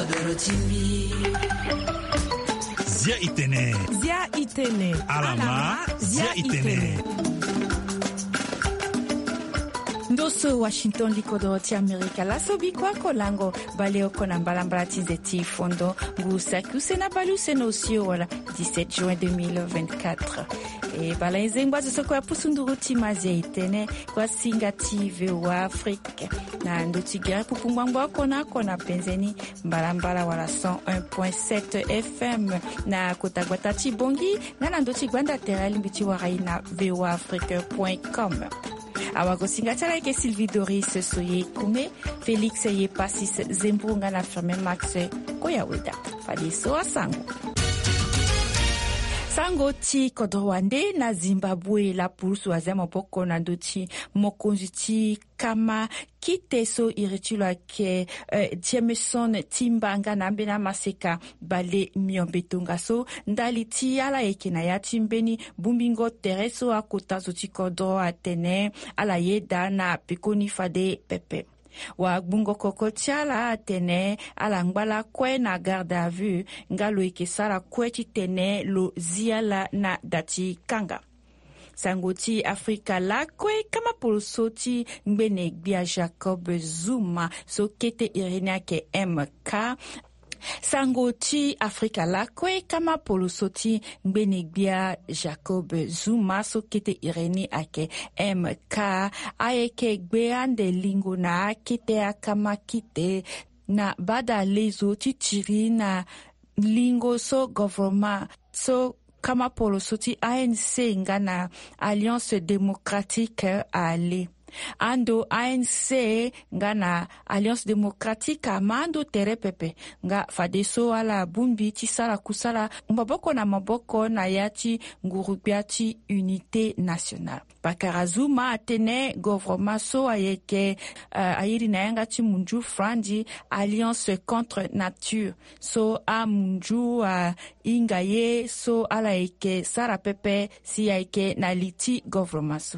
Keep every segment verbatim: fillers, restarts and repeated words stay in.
kodoro timbi. Zia itene. Zia itene. Alama. Zia itene. Ndoso Washington likodoro ti Amerika la sobi kwa kolango baleo kona mbalambala tizeti fondo ngusa kusena balu seno usio wala dix-sept juin deux mille vingt-quatre. E bala izengwa zisoko ya pusunduru ti mazia itene kwa singati vewa Afrique. Na ndoti gare pupungwangwa kona kona penzeni mbalambala wala cent un point sept F M na kotagwata ti bongi na na ndoti gwanda terali mbiti warai na vewa afrique point com. Awago singatala ke Sylvie Doris soye kume Felix ye pasis zembunga na firme Max Koyaweda fadiso asango sango ti kodrowande na Zimbabwe la pulsu azemo poko na ndoti mokonzi ti kama kite so iritulwa ke uh, Jameson Timbanga na mbena maseka bale miombetonga so ndali ti ala eke na ya timbeni bumbingo tereso akota zo ti kodro atene ala yeda na pekoni fade pepe. Wa bungo koko tiala atene ala ngbala kwe na garde à vue ngalo eke sara kwe ti tene lo ziala na dati kanga. Sangoti Afrika la kwe kama polosoti ngbene gbia Jacob Zuma so kete irenia ke M K. Sangoti Afrika la kwe kama polosoti ngbene gbia Jacob Zuma so kete ireni ake M K ayeke gbeande lingo na kete akama kite na bada lezo titiri na lingo so government so kama polosoti A N C ngana Alliance démocratique ale. Ando A N C ngana Alliance démocratique amando tere pepe nga fadeso ala bumbi ti sala kusala maboko na maboko na yati ngurubiati unité nationale. Bakarazuma atene gouvernement so ayeke uh, ayiri na yanga ti munju frandi Alliance contre nature so a munju uh, ingaye so ala eke sara pepe si ayeke na liti gouvernement so.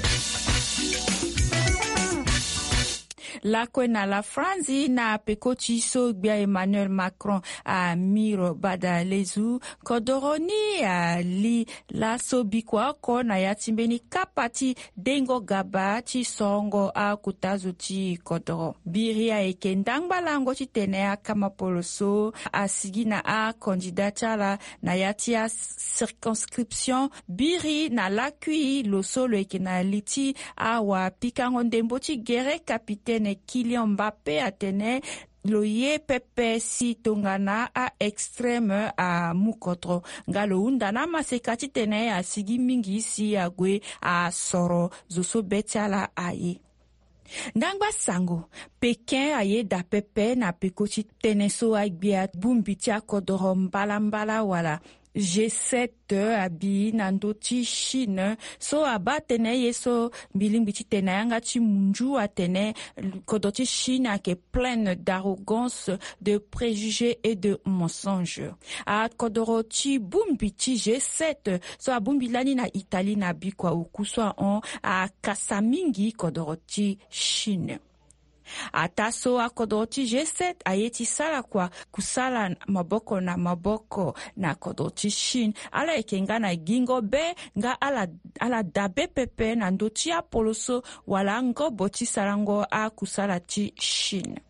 La kwe na la Franzi na pekoti so gbia Emmanuel Macron a miro bada lezu kodoroni a li la sobi kwa ko na yatimbeni kapati dengo gaba ti songo a kutazu ti kodoro. Biri a eke ndangbalango ti tene a kama poloso a sigina a kandidatala na yati a circonscription biri na lakui lo solo eke na liti a wa pikango ndembo ti gere kapitene Kylian Mbappé atene loye pepe si tongana a extrême a mukotro ngalo undana masekati tene a sigi mingi si agwe a soro zoso betiala aye. Ndangba sango Pekin aye da pepe na pekoti tene so agbia bumbitia kodoro mbala mbala wala G sept abi nando ti Chine so abatene yeso bilimbi ti tene yanga ti munju atene kodo ti Chine ake pleine d'arrogance, de préjugés et de mensonges. A kodoro ti bumbi ti G sept so abumbi lani na Italie na bikwa ukuswa on a kasamingi kodoro ti Chine. Ataso akodoti G sept ayeti sala kwa kusala maboko na maboko na kodoti Chine ala ekenga na gingo be nga ala ala dabe pepe na ndoti ya poloso wala ngo boti sarango a kusala ti Chine.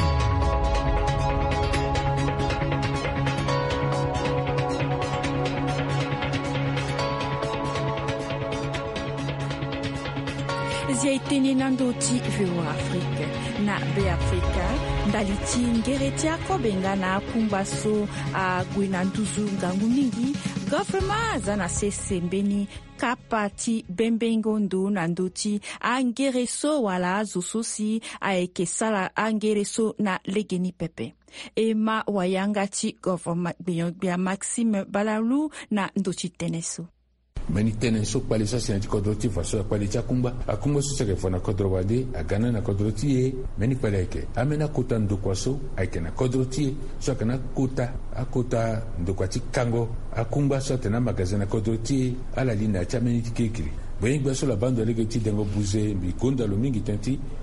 Zia itene nando ti vewa Afrique na be Afrika ndali ti ngere ti akobenga na kumbaso a gwina nduzu ngangu mingi government zana sese mbeni kapa ti bembengo ndo na ndoti a ngere so wala zo sosi a eke sala a ngere so na legeni pepe. Ema wayanga ti government bia Maxime Balalu na ndoti teneso. Mani tenen so pali sa sina ti kodro ti fa so pali ti akumba akumba so seke fo na kodro wade a gana na kodro ti e mani pali eke amena kota ndokwa so ake na kodro ti e so kana kota akota ndokwa ti kango akumba so tena magazin na kodro ti e ala lina cha meni ti kekiri bwen gba so la bando lege ti dengo buze mbi konda lo mingi tanti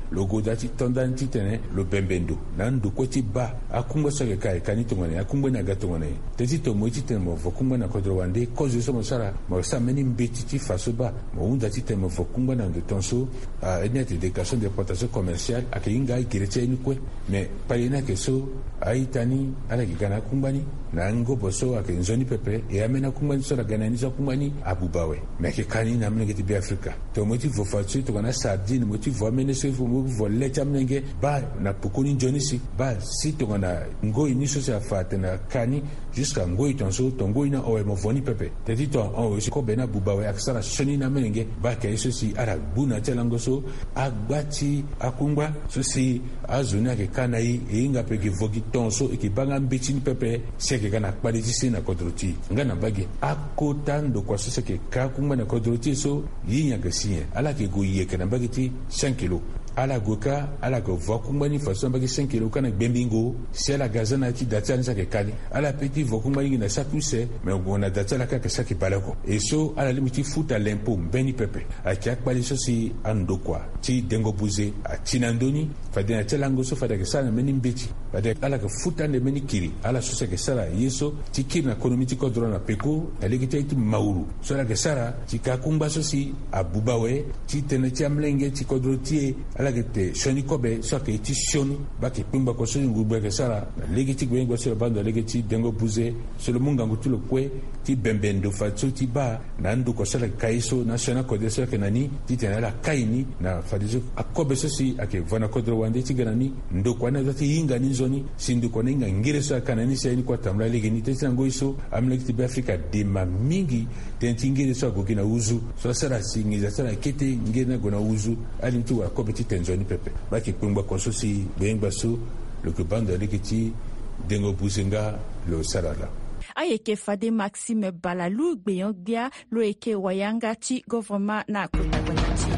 lo goda ti tondan ti tene lo bembendo nan do ko ti ba akungba so ke kai kani to ngane akungba na gato ngane te ti to mo ti tene mo vokungba na kodro wande ko zo so mo sara mo sa meni mbeti ti faso ba mo unda ti tene mo vokungba na de tonso a eniate de déclaration d'importation commerciale akeinga ikireche ni kwe me palina ke so aitani ala kigana kumbani na ngo boso akenzoni pepe e amena kumbani so la ganani so kumbani abubawe me ke kani na mnenge ti bi Afrika to mo ti vo fatsu to kana sardine mo ti vo amene so vo mo vo lecha mnenge ba na pokoni joni si ba si to kana ngo ini so sa fate na kani jusqu'à ngo itonso to ngo ina o mo voni pepe te ti to o si ko bena bubawe aksara shoni na mnenge ba ke so si ara buna telango so agbati akungba so si azuna ke kanai e inga peke vogi tonso e ke banga mbetini pepe se ke kana kpaliti se na kodroti ngana bagi akotando kwa so se ke kakungba na kodroti so yinya ke siye ala ke go ye kana bagiti cinq kilos ala goka ala ko vokumbani façon bagi cinq kilos kana bembingo se la gazana ti datana sa ke kali ala petit vokumbani na sa pousse mais on a datana ka ke sa ke balako et so ala limiti futa l'impôt beni pepe a ki akpali so si ando kwa ti dengo buze a tinandoni fadena telango so fada ke sana meni mbeti fada ala ke futa ne meni kiri ala so se ke sara yeso ti kiri na ekonomi ti kodro na peko na legite ti mauru so la ke sara ti kakumba so si abubawe ti tene ti amlenge ti kodro ti ala ke te shoni kobe so ke ti shoni ba ke pimba ko so ngubwe ke sara legiti gwengo so bando legiti dengo buze so le munga ngutulo kwe ti bembendo fatso ti ba na ndu ko sala kaiso na shona ko de so ke nani ti tene la kaini na fadizo akobe so si ake vana kodro wande ti ganani ndo kwa na ti hinga ni zoni sindu ko ninga ngire so kanani se ni kwa tamla legi ni te tango iso amleki ti Afrika de mamingi tentingire so ko kina uzu so sara singi za sara kete ngena gona uzu ali tu akobe ti tenzoni pepe ba ki pungba ko so si bengba so le ke bando legi ti dengo buzenga lo sarala ayeke fade Maxime Balalu gbeyangbia lo eke wayanga ti gouvernement na kota ti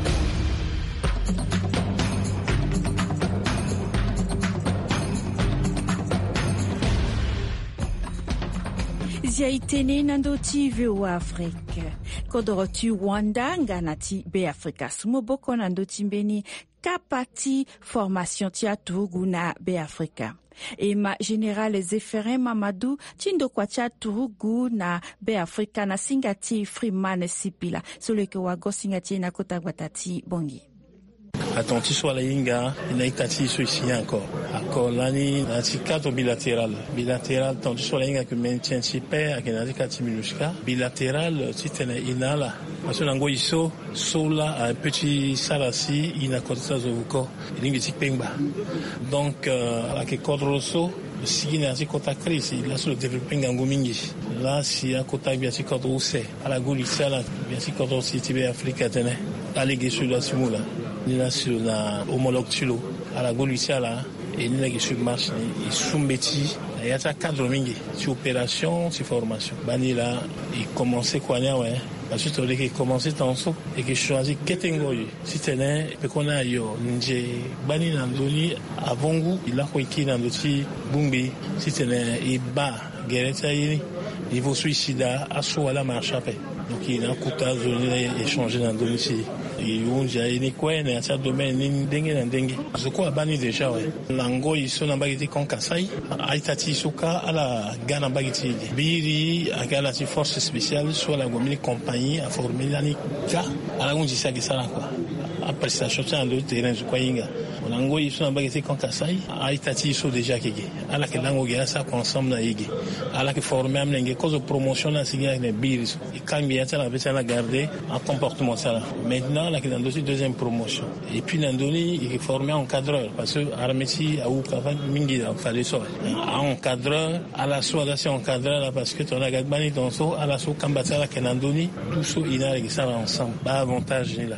zia itene nando ti V O A Afrique kodoro ti Rwanda ngana ti be Afrika sumo boko nando ti mbeni kapati formation ti aturugu na be Afrika ema General Zephirin Mamadou tindo kwa cha turugu na be Afrika na singati Freeman Sipila solo ke wago singati na kota gwatati bongi Attentis sur la Inga, il a été ici encore. Encore l'année, dans ce cadre bilatéral. Bilatéral, tandis sur la Inga que maintient si paix, à Kenadi Katiminouska. Bilatéral, si tu es inala. Parce que l'ango iso, sola, un petit salasi, il a côté ça, zovuko, il y a un pengba. Donc, à la Kekodroso, si il y a un côté crise, il a sur le développement en Gomingi. Là, si un côté bien si côté aussi, à la Goulissa, bien si côté aussi, Tibet Afrique, tenez, à l'église de la Simula. Ni la sur la homologue tulo à la Golucia là et ni la qui sur marche et soumbeti il y a ça cadre mingi sur opération sur formation bani là il commençait quoi là ouais parce que tu as commencé ton saut et que choisi ketengoy si tenais pe qu'on a yo nje bani nandoni avongu il a quoi qui nandoti bumbi si tenais et bas guereta yini niveau suicida asso à la marche après donc il a un coup à zone échanger dans domicile et on j'ai ni quoi dans ce domaine ni dengue na dengue je crois bani déjà ouais lango iso na bagiti kon kasai aitati suka ala gana bagiti biri akala ci force spéciale soit la gomini compagnie a formé l'ani ka ala on dit ça que ça là quoi après ça sorti en d'autres terrains je crois inga lango iso na bagiti kon kasai aitati iso déjà kege ala ke lango ga ça ensemble na yege ala ke formé am nge cause de promotion na signa ne biri et quand bien ça la veut ça la garder en comportement ça maintenant là dans la deuxième promotion et puis Nandoni il est formé en cadreur parce que Armeti a ou avant mingi a fallu ça en cadreur à la soirée c'est en cadreur là parce que ton agadbani dans so à la so combattre là que Nandoni tout ça il a ça ensemble pas avantage là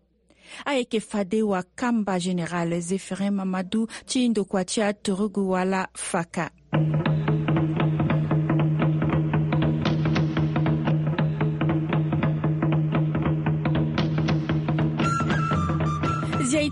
ayeke fade wa kamba General Zephirin Mamadou tindo kwa tia turugu wala faka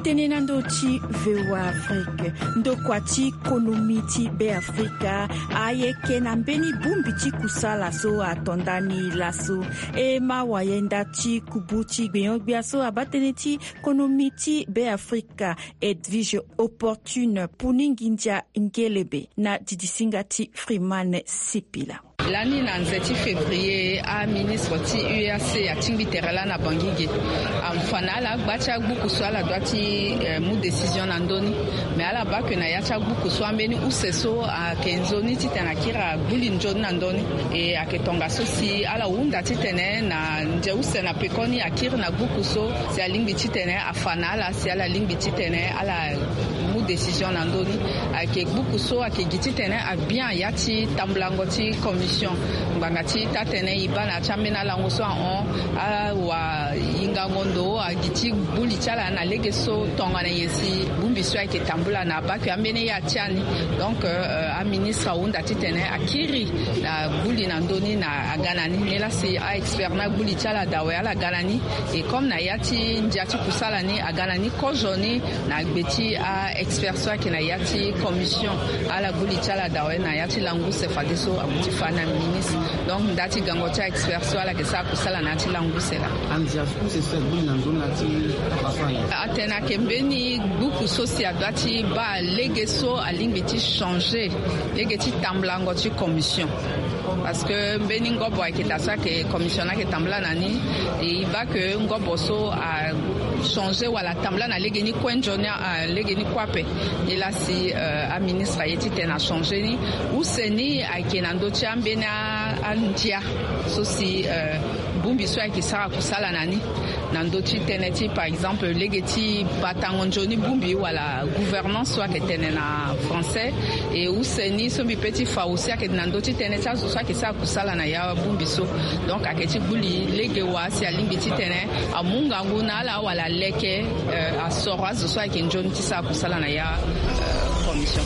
itenena ndo ti vewa Afrique ndo kwa ti konomi ti be Afrika aye kena mbeni bumbi ti kusala so atondani laso e ma wayenda ti kubu ti gbeyogbia so abatene ti konomi ti be Afrika edvige opportune puningindia ngelebe na didisinga ti Freeman Sipila. L'année na nzeti février a ministre ti U A C a tingbi terala na bangige am fanala gbacha gbuku so ala doati eh, mu décision na ndoni mais ala ba que na yacha gbuku so ambeni useso a kenzoni ti tena kira buli njoni na ndoni e aketonga so si ala unda ti tene na nje use na pekoni akira na gbuku so si alingbi ti tene a fanala si ala lingbi ti tene ala mu décision na ndoni ake gbuku so ake giti tene a bien yati tamblango ti commission ngangati tatene ibana chamena lango so on a wa inga ngondo a giti buli chala na legeso tonga na yesi bumbi so ake tambula na ba ka mbene ya tiani donc euh, a ministre unda titene akiri na buli na ndoni na aganani mela si a expert na buli chala dawe ala ganani et comme na yati ndiati kusala ni aganani ko joni na gbeti a expert so ake na yati commission ala buli chala dawe na yati langu se fadiso abuti fana ministre donc ndati gangota expert so ala ke sa kusala na ti langusela andia ku se se buli na zona ti afanya atena kembeni buku social dati ba legeso alingiti changer legeti tamblango ti commission parce que mbeni ngobo akita sa ke commission na ke tambla nani e ba que ngobo so a changer wala tambla na legeni kwenjoni a legeni kwape et là si euh, a ministre yeti tena changer ni ou seni akena ndo ti ambena antia so si euh, bumbi so ki sara kusala nani na ndo ti tene ti par exemple legeti batango njoni bumbi wala gouvernance so ke tene na français et ou seni so bi petit fa aussi ke na ndo ti tene sa so ke sa kusala na ya bumbi so donc aketi buli lege wa si alimbi ti tene amunga nguna ala wala leke euh, a sora so ke njoni ti sa kusala na ya euh, commission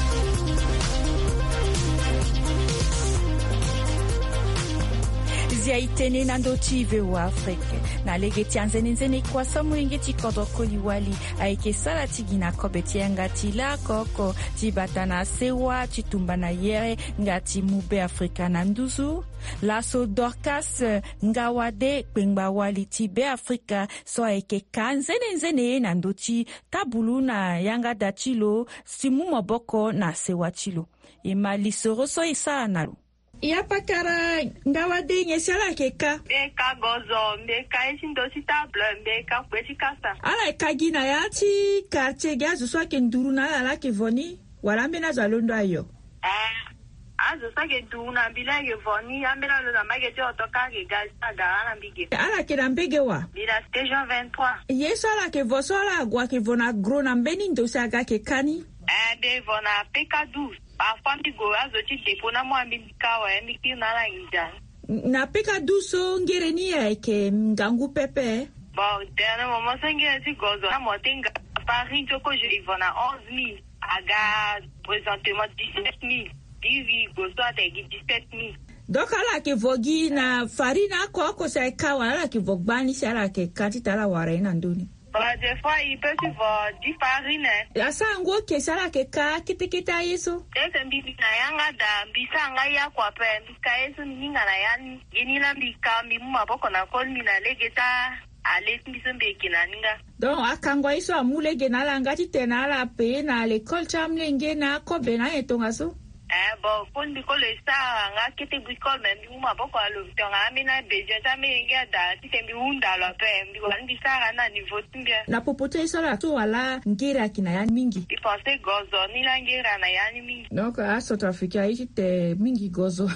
zia itene na ndo ti vewa Afrique na lege ti anzene nzene kwa samu inge ti kodoko liwali aike sala ti gina kobe ti anga ti la koko ti batana sewa ti tumba na yere nga ti mube Afrika na nduzu laso Dorcas nga wade kpengba wali ti be Afrika so aike ka nzene nzene na ndo ti tabulu na yanga da chilo simu moboko na sewa chilo ima lisoro so isa nalu ya pakara ngawade nyesala keka beka gozo beka isindo si table beka kweti kasa ala kagina ya ti quartier gazu so ke nduru na la ke voni wala mbena za londo ayo eh azo sa ke nduru na bila ke voni ambela lo na mage ti otoka ke gazi aga na mbige ala ke na mbege wa bila station vingt-trois yeso ala ke voso ala gwa ke vona gro na mbeni ndo sa ga ke kani eh be vona peka douze parfois mi go azo ti depo na mo ambi kawa e mi ki na la inja na peka duso ngere ni ya ke ngangu pepe bon dena mo sengere ti gozo na mo tinga Paris joko je ivona onze mille aga présentement dix-sept mille divi go so ate dix-sept mille donc ala ke vogi na farina ko ko sai kawa ala ke vogbani sala ke katita la ware na nduni bah des fois il peut se voir du farine la sango ke sala ke ka kitikita yeso ese mbibi na yanga da mbisa nga ya kwa pe mbika yeso ninga na yani yeni la mbika mi mu maboko na kol mi na legeta ale mbiso mbeki na ninga donc akangwa iso amulege na langa ti tena la pe na l'école chamlenge na ko bena etonga so eh bon kon bi ko le sa nga kete bi ko men bi mu maboko alo tonga mi na beje ta mi nga da ti tembi unda lo pe mbi ko ndi sa na niveau timbia na popote iso la to wala ngera kina ya mingi i pense gozo ni la ngera na ya ni mingi donc a South Africa iti te mingi gozo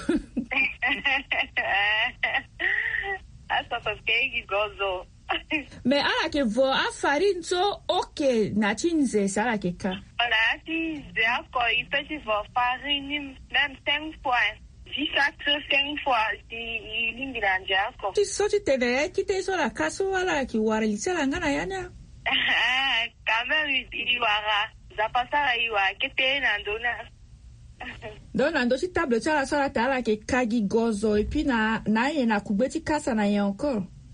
a South Africa gozo mais ala ke vo a farine so ok na chinze sala ke ka ala ti ze ako i petit vo farine même cinq fois dix quatre cinq fois ti lingira njako ti so ti teve ki te so la kaso wala ki wara li sala ngana yana ah kamera i wara za pasara i wa kete na ndona donc na ndo ti table sala sala ta ala ke kagi gozo et puis na na ye na kubeti kasa na ye encore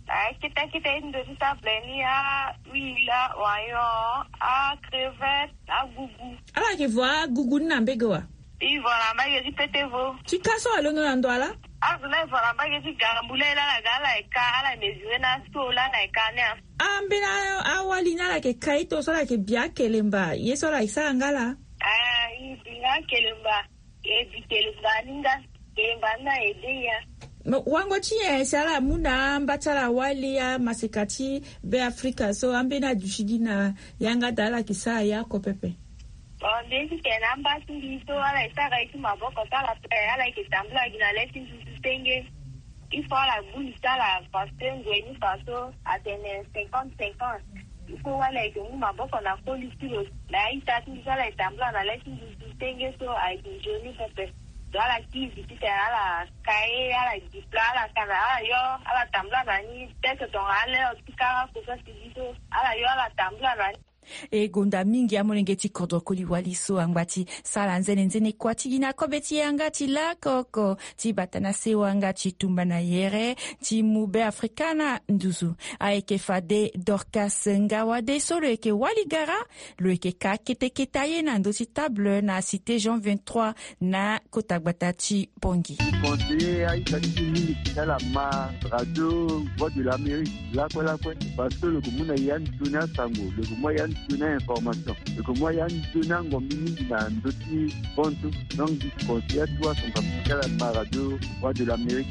Ah, kita kita indo ta bleni a wila wayo a crevette a gugu. Ala ke voa gugu na mbegoa. I vola ba ye petevo. Ti kaso alono na ndoala? Ah, la vola ba ye gambule la la gala e ka ala mesure na sola na e ka ne. Ah, mbena awali na la ke kaito so la ke bia kelemba. Yeso la isa ngala. Ah, i bia kelemba. E bi kelemba ninga. Kelemba na edeya. Wango chie sala muna mbatala wali ya masekati be Afrika so ambena dushigina yanga dala kisa yako pepe. Bon, desi kena mbasi so ala isa ga iti maboko tala pe ala ikitambula gina lesi susutenge. Ifo ala buli tala pastengo eni paso atene cinquante cinquante. Ifo wala ikemu maboko na koli kilo. La ita tindi ala itambula na lesi susutenge so aikijoni pepe. Ala kizi tite ala kae ala dipla ala kana ala yo ala tambla nani tete ton ala otika kusa sidiso ala yo ala tambla nani e gonda mingi ya molengeti kodokoli waliso angwati sala nzene nzene kwa tigina kobeti angati la koko ti batana sewa angati tumba na yere ti mube afrikana nduzu aeke fade Dorcas Ngawade solo eke waligara lo eke ka kete ketaye na ndosi table na cité Jean vingt-trois na kotagbata ti Bongi. Conseiller à Italie, c'est la ma radio Voix de l'Amérique, là quoi là quoi, parce que le commun a yann tuna sango, le commun yann tuna information, le commun yann tuna ngomini na ndoti ponto, donc je conseille à toi son capital à ma radio Voix de l'Amérique.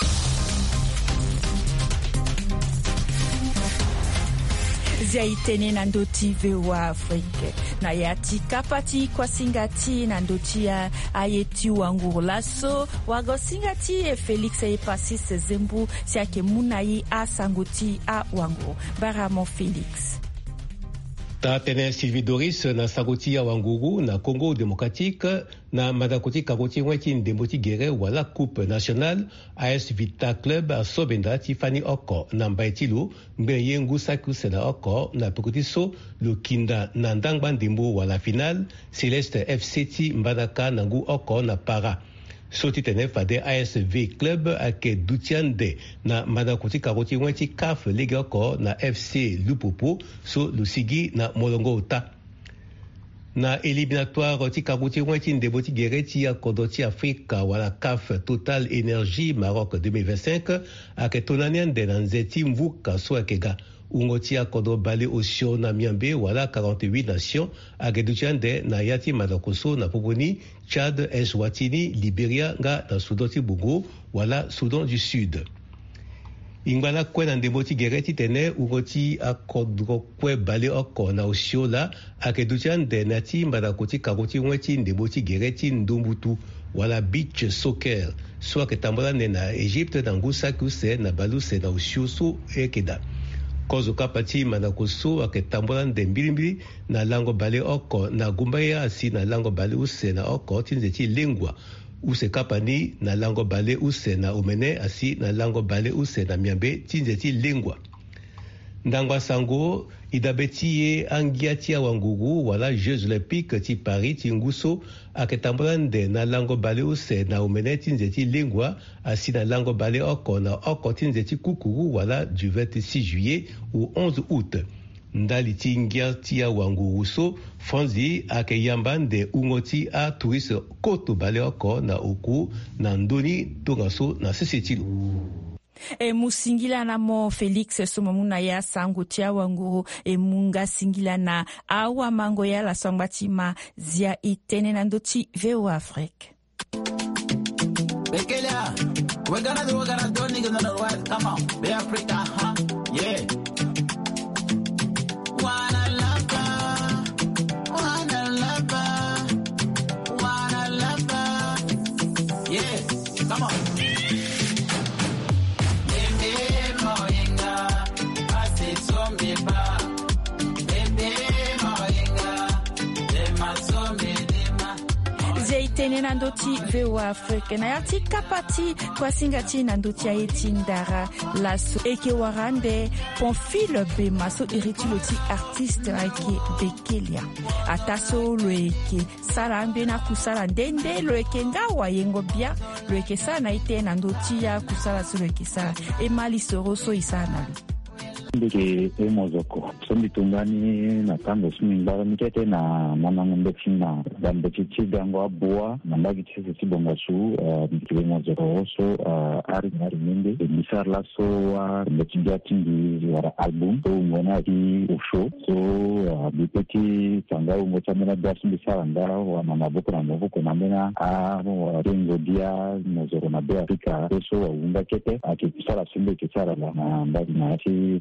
Ziaitene na ndoti vewa Afrique na yati kapati kwa singati na ndoti ya ayeti wangu laso wago singati e Felix e Pasis Zembu siake munayi a sangoti a wangu baramo Felix. Tatene Sylvie Doris na sagoti ya wanguru na Congo démocratique na madakoti kakoti weti ndemboti gere wala coupe nationale A S Vita Club a sobenda Tiffany Oko na mbaitilu mbe yengu sakuse na Oko na pekutiso lukinda na ndangba ndembo wala final Celeste F C T mbadaka nangu Oko na para. Soti tene fade A S V Club ake dutiande na madakoti kakoti weti kaf lege Oko na F C Lupopo so lusigi na molongo uta. Na éliminatoire ti kabuti wenti ndeboti gereti ya kodoti Afrika wala C A F Total Énergie Maroc deux mille vingt-cinq ake tonaniande na nzeti mvuka so akega ungoti ya kodo bale osio na miambe wala quarante-huit nations ake dutiande na yati madakoso na poponi Tchad, Eswatini, Libéria nga na Soudan ti Bongo wala Soudan du Sud. Ingwana kwe na ndemboti gereti tene ugoti akodro kwe bale oko na osiola akedutiande nati mbadakoti kakoti weti ndemboti gereti ndumbutu wala beach soccer so aketambola ne na Egypte na ngusa kuse na baluse na osioso ekeda kozo kapati manakoso aketambola ndembilimbili na lango bale oko na gumbaya asi na lango bale use na oko tinzeti lengwa use kapani na lango bale use na umene asi na lango bale use na miambe tinzeti lengwa ndangwa sango idabeti ye angiati ya wangugu wala Jeux Olympiques ti Paris ti nguso aketambola nde na lango bale use na umene tinzeti lengwa asi na lango bale oko na oko tinzeti kukuru wala du vingt-six juillet au onze août. Ndali ti ngiati ya wangugu so Fonzi ake yamba nde ungoti a touriste koto bale oko na oku na ndoni tongaso na sesetilu. E musingila na mo Felix somamuna ya sango tia wanguru e munga singila na awa mango ya la sambatima zia itene na ndoti veo Afrique. Bekelia, we're gonna do, we're gonna do, niggas on the right, come on, be Africa, huh? Yeah. Wanna love her, wanna love her, wanna love her, yeah, come on. zia itene na ndoti veo Afrika na yati kapati kwa singati na ndoti ya etindara laso eke warande Pamphile Bema so irituloti artiste ake bekelia ataso loeke sarambe na kusala ndende loeke ngawa yengo bia loeke sana ite na ndoti ya kusala so loeke sa emali soroso isana ndike emozoko sombi tungani na tango sminga mikete na mama ngombe china dambe chichi dango abua na mbagi chisi sibonga su ndike emozoko so ari ngari mende misar laso wa mbechingia tingi wara album so ngona ki usho so bipeti tanga umocha mena dasu misara ndara wa mama boko na maboko na mena a rengo dia mozoko na be Afrika so wa unga kete ati kusara simbe kisara na mbagi na ati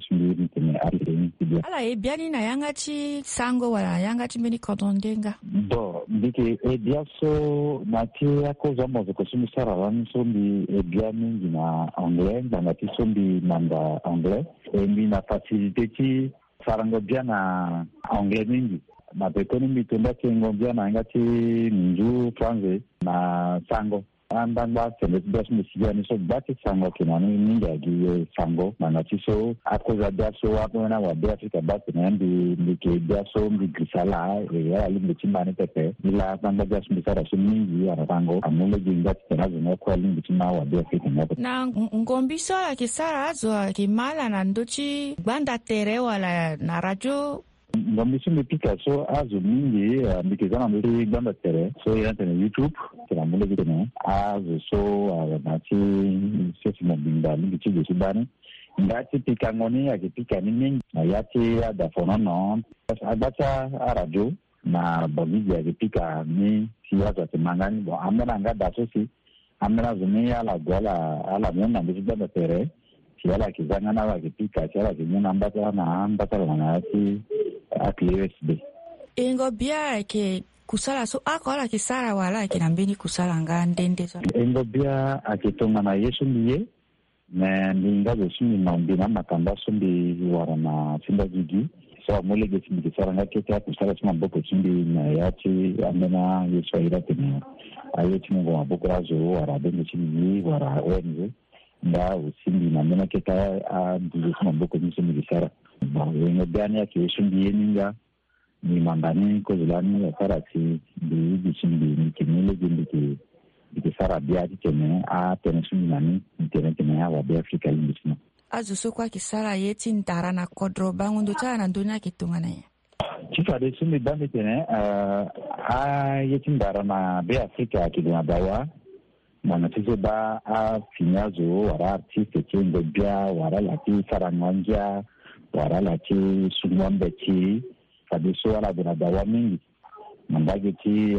ala e biani na yangati sango wala yangati meni kodondenga bo ndike e biaso mati yako zamo zako sumisara wani sombi e biani na anglais ngati sombi namba anglais e mina facilité ti sarango biana anglais mingi na bekoni mitunda kengo biana ngati minju français na sango andanga sele das misiani so bati sango kinani ninga gi sango manati so akoza daso wapo na wa Afrika bati nandi ndike daso mbigrisala ya limiti mane pepe ila banga das misara so mingi ya rango amule jinga terazo na kwa limiti na wa Afrika na ngombi so la kisara azo kimala na ndochi banda tere wala na radio ngombi mipika so azo mingi mbikizana mbili banda tere so ya tena YouTube kila mule vitene azo so nati sisi mbinda mingi chije subani ngati pika ngoni akipika ni mingi na yati ya dafona no abacha radio na bamiji akipika ni siasa temangani bo amena ngada so si amena zumia la gola ala mwana mbili banda tere siala kizanga na wakipika siala kinyana ambata na ambata na yati akliwesbe ingo bia ke kusala so akola kisara wala kinambeni kusala ngandende so ingo bia akitonga na Yesu ndiye na ndinga zosumi mambina makamba sombi wara na simba jigi so mole ge simbi kisara ngake ta kusala sima boko simbi na yati amena Yesu ira tena ayeti ngo maboko razo wara bende simbi wara wenze nda usimbi na mena keta a ndiye sima boko simbi kisara ba yengo bia ya Yesu ndiye ninga ni mandani ko zulani ya karati di di simbi ni kimile gindi ki sara bia tene a tene sunani tene tene ya wa Afrika limbisno azu so kwa kisara yeti ndara na kodro bangundo tana ndunya kitungana ya chifa de sumi bande tene a yeti ndara na be Afrika kiduna dawa na natizo ba a finyazo wara artiste chengo bia wara lati saranganja wara lati sumwambe ti kabiso wala bina dawa mingi mandage ti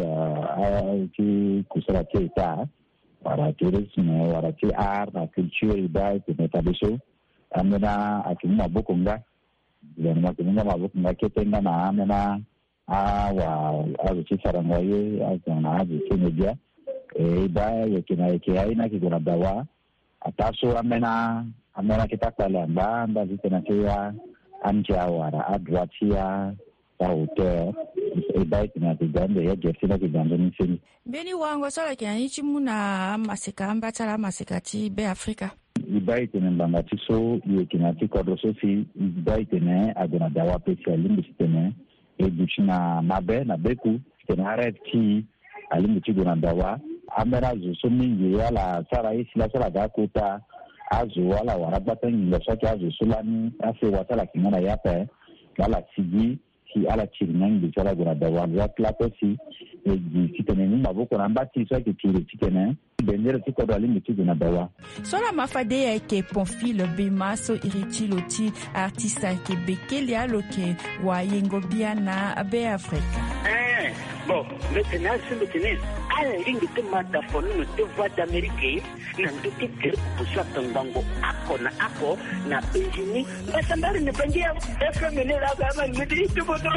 ti kusala ti ta wala tourisme wala ti art na culture ida ti kabiso amena akina bokonga yani makinga mabokonga ketenga na amena a wa azuchi sarangaye azana azuchi media e ida yakina yake aina kigona dawa ataso amena amena kitakala mbanda zitena kia anja wara adwatia ta hotel ibaiti na kigande ya gesina kigande nisini beni wango sola kina nichi muna masika ambatala masika ti be Afrika ibaiti na mbangati so ye kina ti kodro so si ibaiti ne agona dawa pesi alimbi sitene e duchina mabe na beku sitene haret ki alimbi ti gona dawa amera zo so mingi yala sara isi la sara gakuta azu wala warabata ngi soki azu sulani ase watala kimana yape wala sigi si ala chirinangi sala gona dawa ya klaposi e kitene ni maboko na mbati so ki tiri kitene bendera tiko dali miti gona dawa sola mafade ya ke Pamphile Bema so iritiloti artiste ke bekelia loke wa yengo biana be Afrika eh bon maintenant c'est le tennis ala lingi tumata fonu no voix d'Amérique na nduki kiri kusha tangango ako na ako na pejini basa mbali ni pengia F M N la kama midi tubodo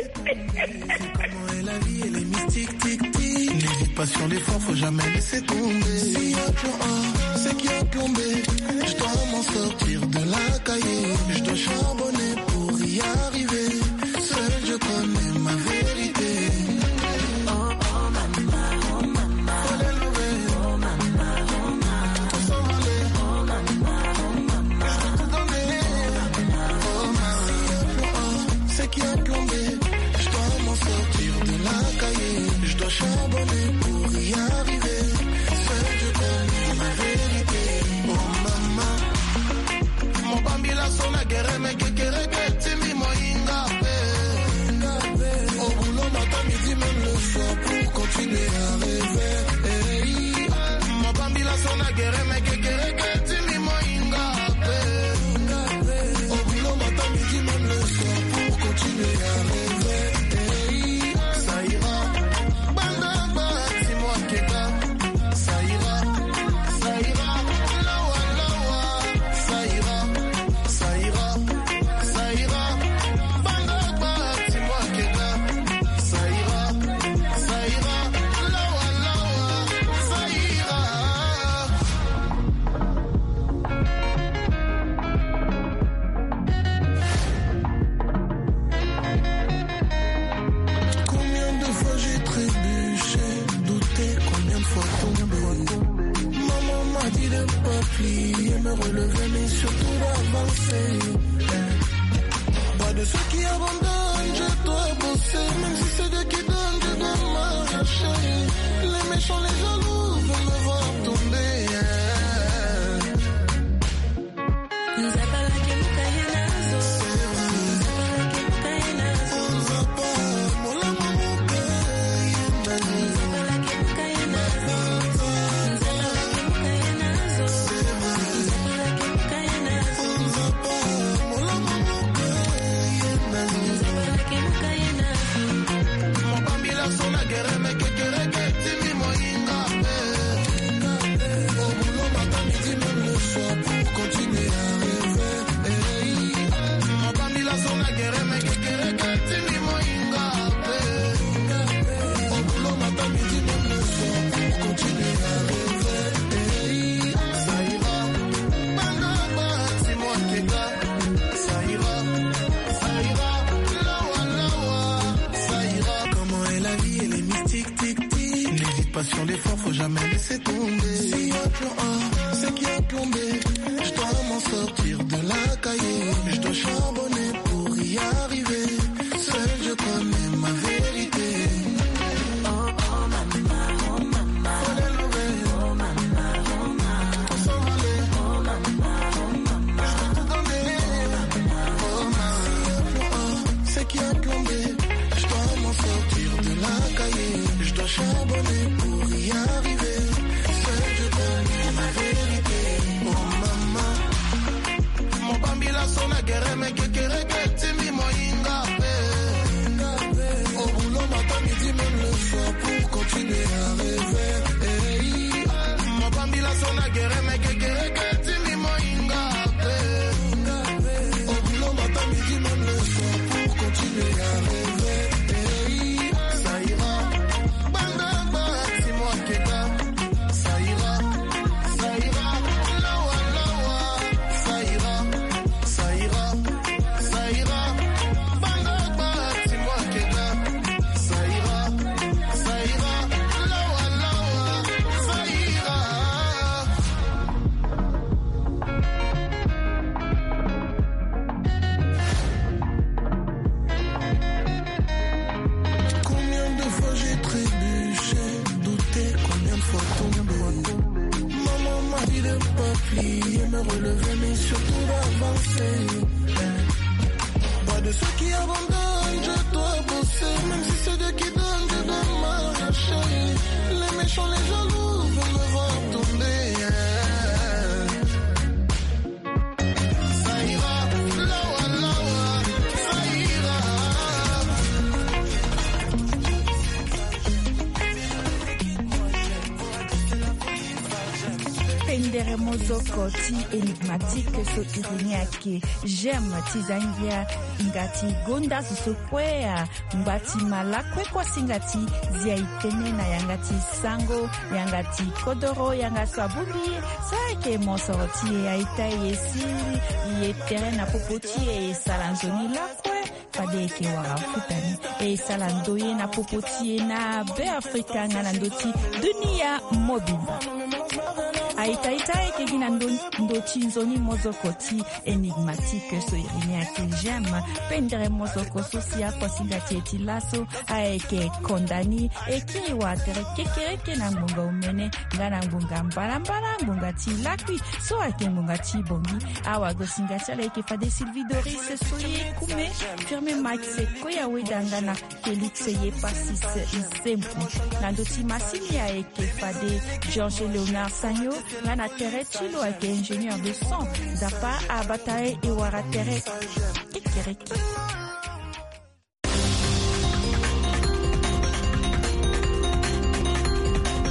la vie elle est mystique tic tic les passions les forts faut jamais laisser tomber si y'a plan A c'est qu'il y a plan B je dois m'en sortir de la cahier je dois charbonner pour y arriver seul je connais ma vérité oh oh mama oh plier, me relever, mais surtout d'avancer. Pas de ceux qui abandonnent, je dois bosser. Même si c'est Dieu qui donne, je dois marcher. Les méchants, les jaloux veulent me voir tomber. Sur l'effort, faut jamais laisser tomber. Si y a plan A, c'est qu'il y a plan B. Je dois m'en sortir de la cahier. Je dois charbonner pour y arriver. Seul je connais ma vérité. Oh oh mama, oh mama, faut les lever. Oh mama, oh mama, faut s'envoler. Oh mama, oh mama, je peux tout donner. Oh mama, si y a plan A, c'est qu'il y a plan B. Je dois m'en sortir de la cahier. Je dois charbonner pour y arriver. Seul je connais ma vérité. Oh maman, mon bambi la son a guerre, mais que guerre que mi mo ingabe. Au boulot matin midi même le soir pour continuer à rêver. Hey. Mon bambi la son a guerre, mais que guerre que mi mo ingabe. Au boulot matin midi même le soir pour continuer à rêver. Hey. Ça ira. Ça ira, ça ira, lawa, lawa, ça ira, ça ira, ça ira, banga, banga, c'est moi qui est là, ça ira, ça ira, lawa, lawa, ça ira. Combien de fois j'ai trébuché, douté, combien de fois tombé. Maman m'a dit de pas plier, me relever, mais surtout d'avancer. Pas de ceux qui abandonnent, je dois bosser. Même si c'est Dieu qui donne, je dois marcher. Les méchants, les jaloux veulent me voir tomber. Ça ira, lawa, lawa, ça ira. Pendere mozoko ti enigmatique so irini ake j'aime ti zangia ngati gonda so kwea mbati malakwe kwa singati zia itene na yangati sango yangati kodoro yanga sabubi saike mosoroti e aita yesiri ye terena popoti e salanzoni lakwe fadeke wara futani e salandoye na popoti na be afrika ngana ndoti dunia mobile aita ita eke gina ndoti nzoni mozoko ti enigmatique so irini ake j'aime pendere mozoko sosia kwa singati eti laso aeke kondani eki watere kekereke na ngunga umene ngana ngunga mbalambala ngunga ti lakwi so ake ngunga ti bongi awa go singati ala eke fade Sylvie Doris soye kume firme maxe koya wedanga na Felix ye pasis isempu na ndoti masini ya eke fade Georges Léonard Sagno ngana tere chilo ake ingénieur de son dapa abatae e wara tere kekereke